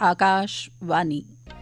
आकाशवाणी।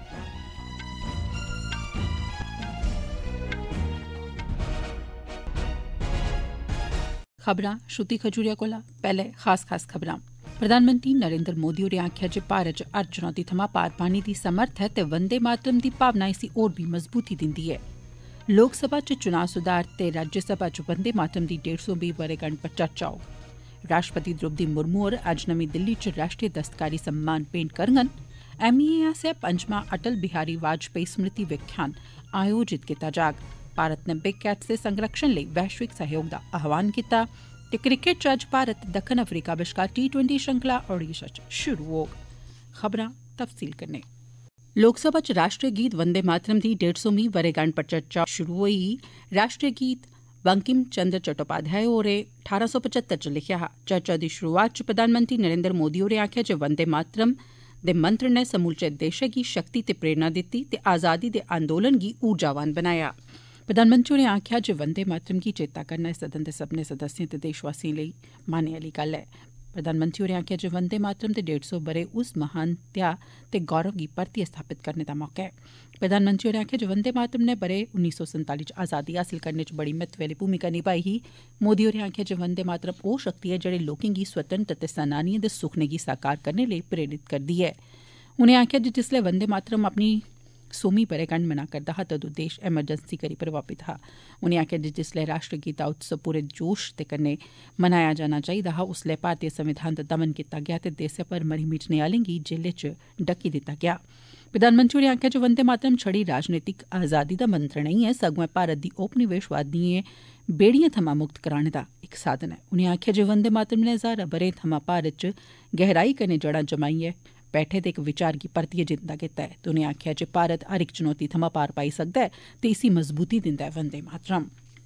खबरां श्रुति खजूरिया कोला। पैह्ले खास खबरां। प्रधानमंत्री नरेंद्र मोदी होरें आखेआ जे भारत च हर चुनौती थमां पार पाने दी समर्थ ऐ ते वंदे मातरम दी भावना इसी होर बी मजबूती दिंदी ऐ। लोकसभा च चुनाव सुधार ते राज्यसभा च वंदे मातरम दी 150वीं ब'रेगंढ पर चर्चा होग। राष्ट्रपति द्रौपदी मुर्मू होर अज्ज नमीं दिल्ली च राष्ट्रीय दस्तकारी सम्मान भेंट करङन। MEA आसेआ 5मां अटल बिहारी वाजपेयी स्मृति व्याख्यान आयोजित कीता जाग। भारत ने बिग कैट्स दे संरक्षण लेई वैश्विक सहयोग दा आह्वान कीता। ते क्रिकेट च अज्ज भारत दक्खन अफ्रीका बश्कार T20 श्रृंखला ओडिशा च शुरू होग। खबरां तफसील कन्नै। लोकसभा च राष्ट्रीय गीत वंदे मातरम दी 150वीं ब'रेगंढ पर चर्चा शुरू होई। राष्ट्रीय गीत बंकिम चंद्र चट्टोपाध्याय होरें 1875 च लिखेआ हा। चर्चा दी शुरुआत च प्रधानमंत्री नरेंद्र मोदी होरें आखेआ जे वंदे मातरम दे मंत्र ने समूलचे देशै गी शक्ति ते प्रेरणा दित्ती ते आजादी दे आंदोलन गी ऊर्जावान बनाया। प्रधानमंत्री होरें आखेआ जे वंदे मातरम गी चेता करना इस सदन दे सब्भनें सदस्यें ते देशवासियें लेई मानै आह्ली गल्ल ऐ। प्रधानमंत्री होरें आखेआ जे वंदे मातरम दे 150 ब'रे उस महान त्याग ते गौरव गी परतियै स्थापित करने दा मौका ऐ। प्रधानमंत्री होरें आखेआ जे वंदे मातरम ने ब'रे 1947 च आजादी हासल करने च बड़ी महत्वै आह्ली भूमिका निभाई ही। मोदी होरें आखेआ जे वंदे मातरम ओह् शक्ति ऐ जेह्ड़ी लोकें गी स्वतंत्र ते सेनानियें दे सुखने गी साकार करने लेई प्रेरित करदी ऐ। उनें आखेआ जे जिसलै वंदे मातरम अपनी 100वीं ब'रेगंढ मना करदा हा तदूं देश एमरजेंसी करी प्रभावित हा। उनें आखेआ जे जिसलै राष्ट्र गीता उत्सव पूरे जोश दे कन्नै मनाया जाना चाहिदा हा उसलै भारतीय संविधान दा दमन कीता गेआ ते देसै पर मरी मिटने आह्लें गी जेलै च डक्की दित्ता गेआ। प्रधानमंत्री होरें आखेआ जे वंदे मातरम छड़ी राजनीतिक आजादी दा मंत्र नेईं ऐ सगुआं भारत दी उपनिवेशवाद दिएं बेड़ियें थमां मुक्त कराने दा इक साधन ऐ। उनें आखेआ जे वंदे मातरम ने हजारां ब'रें थमां भारत च गैहराई कन्नै जड़ां जमाइयै बैठे दे इक विचार गी परतियै जिंदा कीता ऐ। ते उनें आखेआ जे भारत हर इक चुनौती थमां पार पाई सकदा ऐ ते इसी मजबूती दिंदा ऐ वंदे मातरम।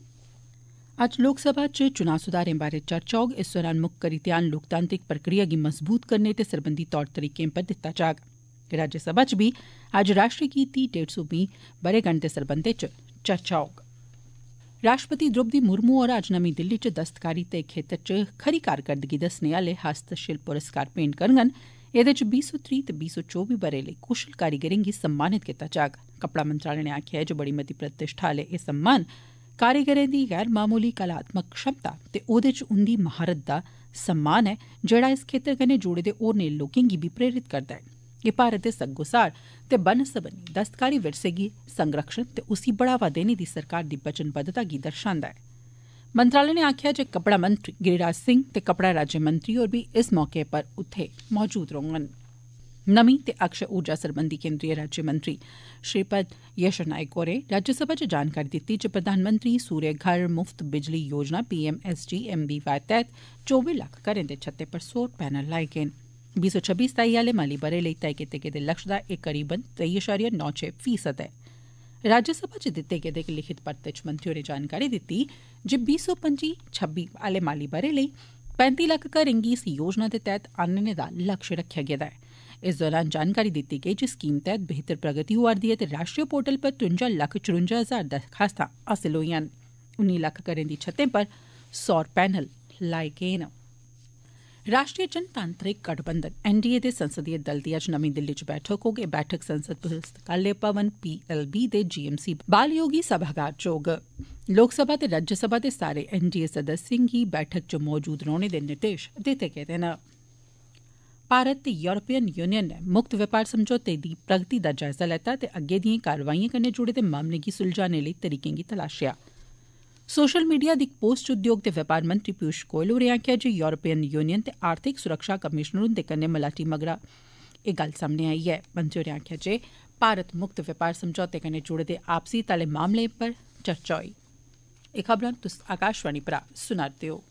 अज्ज लोकसभा च चुनाव सुधारें बारै चर्चा होग। इस दौरान मुक्ख करी ध्यान लोकतांत्रिक प्रक्रिया गी मजबूत करने ते सरबंधी तौर तरीकें पर दित्ता जाग। राज्यसभा च बी अज्ज राष्ट्रीय गीत दी 150वीं ब'रेगंढ दे सरबंधै च चर्चा होग। राष्ट्रपति द्रौपदी मुर्मू होर अज्ज नमीं दिल्ली च दस्तकारी दे खेत्तर च खरी कारकरदगी दस्सने आह्ले हस्तशिल्प पुरस्कार भेंट करङन। एह्दे च 2023 ते 2024 ब'रे लेई कुशल कारीगरें गी सम्मानित कीता जाग। कपड़ा मंत्रालय ने आखेआ ऐ जे बड़ी मती प्रतिष्ठा आह्ले एह् सम्मान कारीगरें दी गैर मामूली कलात्मक क्षमता ते ओह्दे च उंदी महारत दा सम्मान ऐ जेह्ड़ा इस खेत्तर कन्नै जुड़े दे होरनें लोकें गी बी प्रेरित करदा ऐ। एह् भारत दे सग्गोसार ते बनसबनी दस्तकारी विरसे गी संरक्षण ते उसी बढ़ावा देने दी सरकार दी वचनबद्धता गी दर्शांदा ऐ। मंत्रालय ने आखेआ जे कपड़ा मंत्री गिरिराज सिंह ते कपड़ा राज्यमंत्री होर बी इस मौके पर उत्थे मौजूद रौह्ङन। नमीं ते अक्षय ऊर्जा सरबंधी केंद्रीय राज्यमंत्री श्रीपद यशो नायक होरें राज्यसभा च जानकारी दित्ती जे प्रधानमंत्री सूर्य घर मुफ्त बिजली योजना PMSGMBY तैह्त 24 लक्ख घरें दे छत्तें पर सौर पैनल लाए गे न। 2026-27 आह्ले माली ब'रे लेई तय कीते गेदे लक्ष्य दा एह् करीबन 23.96% ऐ। राज्यसभा च दित्ते गेदे इक लिखित परते च मंत्री होरें जानकारी दित्ती जे 2025-26 आह्ले माली ब'रे लेई 35 लक्ख घरें गी इस योजना दे तैह्त आह्नने दा लक्ष्य रक्खेआ गेदा ऐ। इस दौरान जानकारी दित्ती गेई जे स्कीम तैह्त बेहतर प्रगति होआ'रदी ऐ ते राष्ट्रीय पोर्टल पर 53,54,000 दरखास्तां हासल होईयां न। 19 लक्ख घरें दी छत्तें पर सौर पैनल लाए गे न। राष्ट्रीय जनतांत्रिक गठबंधन NDA दे संसदीय दल दी अज्ज नमीं दिल्ली च बैठक होग। एह् बैठक संसद पुस्तकालय भवन PLB दे GMC बालयोगी सभागार च होग। लोकसभा ते राज्यसभा दे सारे NDA सदस्यें गी बैठक च मौजूद रौह्ने दे निर्देश दित्ते गेदे न। भारत ते यूरोपियन यूनियन ने मुक्त बपार समझौते दी प्रगति दा जायजा लैता ते अग्गें दिएं कारवाइएं कन्नै जुड़े दे मामलें गी सुलझाने लेई तरीकें गी तलाशेआ। सोशल मीडिया दी इक पोस्ट च उद्योग ते व्यापार मंत्री पीयूष गोयल होरें आखेआ जे यूरोपियन यूनियन ते आर्थिक सुरक्षा कमिशनर हुंदे कन्नै मलाटी मगरा एह् गल्ल सामने आई ऐ। मंत्री होरें आखेआ जे भारत मुक्त व्यापार समझौते कन्नै जुड़े दे आपसी हित आह्ले मामलें पर चर्चा होई। एह् खबरां तुस आकाशवाणी परा सुना'रदे ओ।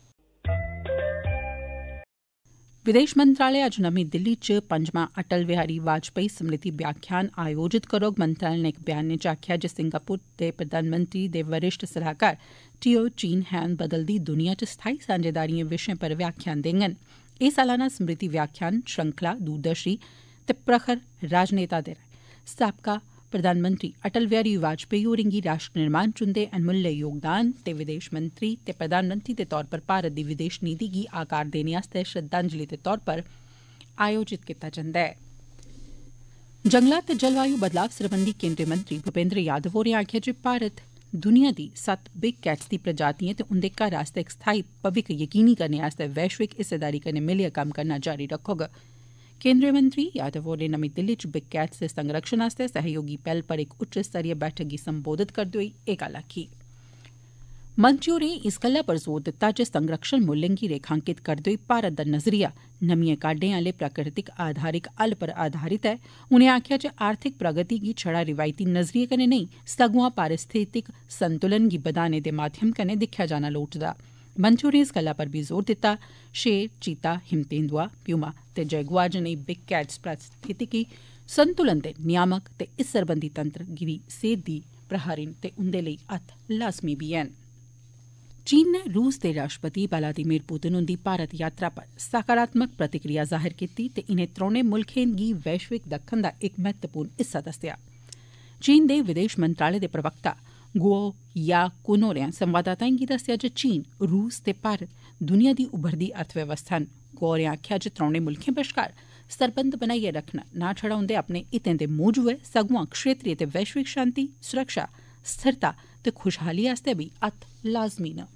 विदेश मंत्रालय अज्ज नमीं दिल्ली च 5मां अटल बिहारी वाजपेयी स्मृति व्याख्यान आयोजित करोग। मंत्रालय ने इक बयानै च आखेआ जे सिंगापुर दे प्रधानमंत्री दे वरिष्ठ सलाहकार टियो चीन हैन बदलदी दुनिया च स्थायी सांझेदारिएं विशें पर व्याख्यान देङन। एह् सालाना स्मृति व्याख्यान श्रृंखला दूरदर्शी ते प्रखर राजनेता दे साबका प्रधानमंत्री अटल बिहारी वाजपेयी होरें गी राष्ट्र निर्माण च उंदे अनमुल्ले योगदान ते विदेश मंत्री ते प्रधानमंत्री दे तौर पर भारत दी विदेश नीति गी आकार देने आस्तै श्रद्धांजलि दे तौर पर आयोजित कीता जंदा ऐ। जंगलात ते जलवायु बदलाव सरबंधी केंद्रीय मंत्री भूपेंद्र यादव होरें आखेआ जे भारत दुनिया दी 7 बिग कैट्स दी प्रजातिएं ते उंदे घर आस्तै इक स्थायी भविक्ख यकीनी करने आस्तै वैश्विक हिस्सेदारी कन्नै मिलियै कम्म करना जारी रक्खोग। केंद्रीय मंत्री यादव होरें नमीं दिल्ली च बिग कैट्स दे संरक्षण आस्तै सहयोगी पैह्ल पर इक उच्च स्तरीय बैठक गी संबोधित करदे होई एह् गल्ल आखी। मंत्री होरें इस गल्लै पर जोर दित्ता जे संरक्षण मुल्लें गी रेखांकित करदे होई भारत दा नजरिया नमिएं काह्डें आले प्राकृतिक आधारिक हल पर आधारित ऐ। उनें आखेआ जे आर्थिक प्रगति गी छड़ा रिवायती नजरिये कन्नै नेई सगुआं पारिस्थितिक संतुलन गी बधाने दे माध्यम कन्नै दिक्खेआ जाना लोड़चदा। मंत्री होरें इस गल्ला पर बी जोर दित्ता शेर, चीता, हिमतेंदुआ, प्यूमा ते जैगुआर जनेही बिग कैट्स पारिस्थितिकी संतुलन दे नियामक ते इस सरबंधी तंत्र गी सेहत दी प्रहरी न ते उंदे लेई अत्त लाज़मी बी हैन। चीन ने रूस दे राष्ट्रपति व्लादिमीर पुतिन हुंदी भारत यात्रा पर सकारात्मक प्रतिक्रिया जाहिर कीती ते इनें त्रौनें मुल्खें गी वैश्विक दक्खन दा इक महत्वपूर्ण हिस्सा दस्सेआ। चीन दे विदेश मंत्रालय दे प्रवक्ता गुओ याकुन होरें संवाददाताएं गी दस्सेआ जे चीन, रूस ते भारत दुनिया दी उभरदी अर्थव्यवस्था न। गुओ होरें आखेआ जे त्रौनें मुल्खें बश्कार सरबंध बनाइयै रक्खना न छड़ा उंदे अपने हितें दे मूजब ऐ सगुआं क्षेत्रीय ते वैश्विक शांति, सुरक्षा, स्थिरता ते खुशहाली आस्तै बी अत्त लाज़मी न।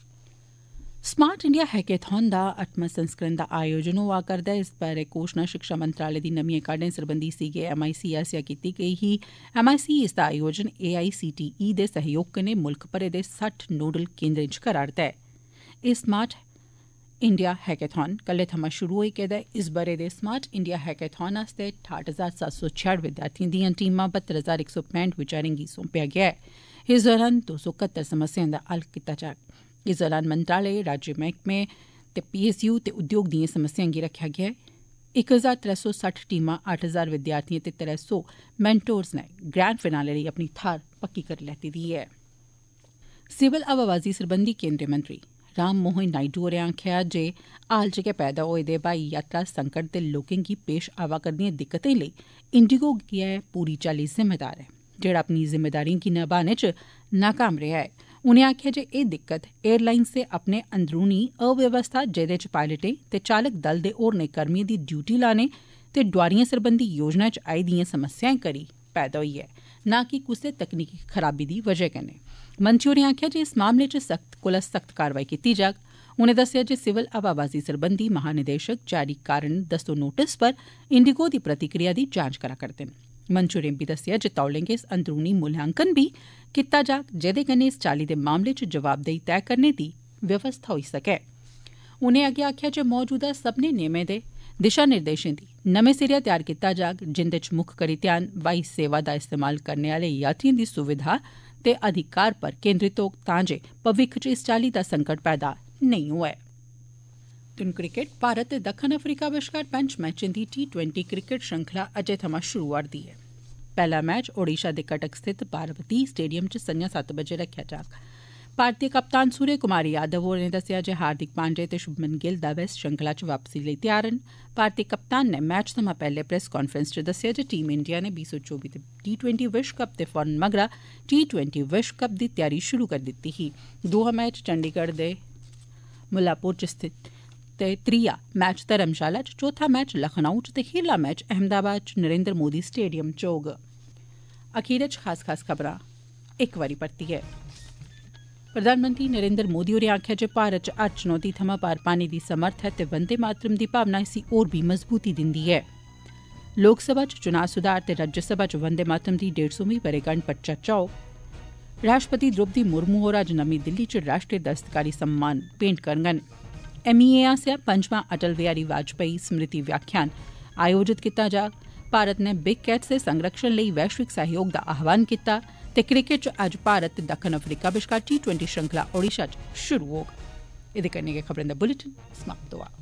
स्मार्ट इंडिया हैकेथॉन दा 8वां संस्करण दा आयोजन होआ करदा ऐ। इस बारै घोषणा शिक्षा मंत्रालय दी नमिएं काह्डें सरबंधी सीगे MIC आसेआ कीती गेई ही। MIC इसदा आयोजन AICTE दे सहयोग कन्नै मुल्ख भरै दे 60 नोडल केंद्रें च करा'रदा ऐ। एह् स्मार्ट इंडिया हैकेथॉन कल्लै थमां शुरू होई गेदा ऐ। इस ब'रे दे स्मार्ट इंडिया हैकेथॉन आस्तै 68,766 विद्यार्थिएं दियां टीमां 72,165 विचारें गी सौंपेआ गेआ ऐ। इस दौरान 271 समस्याएं दा हल कीता जाग। इस दौरान मंत्रालय, राज्य मैह्कमे ते PSU ते उद्योग दिएं समस्याएं गी रक्खेआ गेआ ऐ। 1,360 टीमां, 8,000 विद्यार्थिएं ते 300 मेंटोर्स ने ग्रैंड फिनाले लेई अपनी थाह्र पक्की करी लैती दी ऐ। सिविल हवाबाजी सरबंधी केंद्रीय मंत्री राम मोहन नायडू होरें आखेआ जे हाल च गै पैदा होए दे ब्हाई यात्रा संकट दे लोकें गी पेश आवा करदिएं दिक्कतें लेई इंडिगो गै पूरी चाल्ली जिम्मेदार ऐ, जेह्ड़ा अपनी जिम्मेदारिएं गी निभाने च नाकाम रेहा ऐ। उनें आखेआ जे एह् दिक्कत एयरलाइंस दे अपने अंदरूनी अव्यवस्था जेह्दे च पायलटें ते चालक दल दे होरनें कर्मिएं दी ड्यूटी लाने ते डोआरिएं सरबंधी योजना च आई दिएं समस्याएं करी पैदा होई ऐ, ना कि कुसै तकनीकी खराबी दी वजह कन्नै। मंत्री होरें आखेआ जे इस मामले च सख्त कोला सख्त कारवाई कीती जाग। उनें दस्सेआ जे सिविल हवाबाजी सरबंधी महानिदेशक जारी कारण दस्सो नोटिस पर इंडिगो दी प्रतिक्रिया दी जांच करा करदे न। मंत्री होरें बी दस्सेआ जे तौले गै इस अंदरूनी मूल्यांकन बी कीता जाग, जेह्दे कन्नै इस चाल्ली दे मामले च जवाबदेही तैय करने दी व्यवस्था होई सकै। उनें अग्गें आखेआ जे मौजूदा सब्भनें नियमें ते दिशा निर्देशें दी नमें सिरेआ तैयार कीता जाग, जिंदे च मुक्ख करी ध्यान ब्हाई सेवा दा इस्तेमाल करने आले यात्रिएं दी सुविधा ते अधिकार पर केंद्रित होग, तां जे भविक्ख च इस चाल्ली दा संकट पैदा नेईं होऐ। क्रिकेट भारत ते दक्खन अफ्रीका बश्कार 5 मैचें दी T20 क्रिकेट श्रृंखला अज्जै थमां शुरू होआ'रदी ऐ। पैह्ला मैच ओडिशा दे कटक स्थित पार्वती स्टेडियम च संञा 7 बजे रक्खेआ जाग। भारतीय कप्तान सूर्य कुमार यादव होरें दस्सेआ जे हार्दिक पांड्या ते शुभमन गिल दा इस श्रृंखला च वापसी लेई त्यार न। भारतीय कप्तान ने मैच थमां पैह्ले प्रेस कांफ्रेंस च दस्सेआ जे टीम इंडिया ने 2024 दे T20 विश्व कप ते फौरन मगरा T20 विश्व कप दी त्यारी शुरू करी दित्ती ही। दूआ मैच चंडीगढ़ दे मुल्लापुर च स्थित ते त्रीया मैच धर्मशाला च, चौथा मैच लखनऊ च ते खीरला मैच अहमदाबाद च नरेंद्र मोदी स्टेडियम च होग। अखीर च खास खबरां इक बारी परतियै। प्रधानमंत्री नरेंद्र मोदी होरें आखेआ जे भारत च हर चुनौती थमां पार पाने दी समर्थ ऐ ते वंदे मातरम दी भावना इसी होर बी मजबूती दिंदी ऐ। लोकसभा च चुनां सुधार ते राज्यसभा च वंदे मातरम दी 150वीं ब'रेगंढ पर चर्चा होग। राष्ट्रपति द्रौपदी मुर्मू होर अज्ज नमीं दिल्ली च राष्ट्रीय दस्तकारी सम्मान भेंट करङन। MEA आसेआ 5वां अटल बिहारी वाजपेयी स्मृति व्याख्यान आयोजित कीता जाग। भारत ने बिग कैट्स दे संरक्षण लेई वैश्विक सहयोग दा आह्वान कीता ते क्रिकेट च अज्ज भारत ते दक्खन अफ्रीका बश्कार T20 श्रृंखला ओडिशा च शुरू होग। एह्दे कन्नै गै खबरें दा बुलेटिन समाप्त होआ।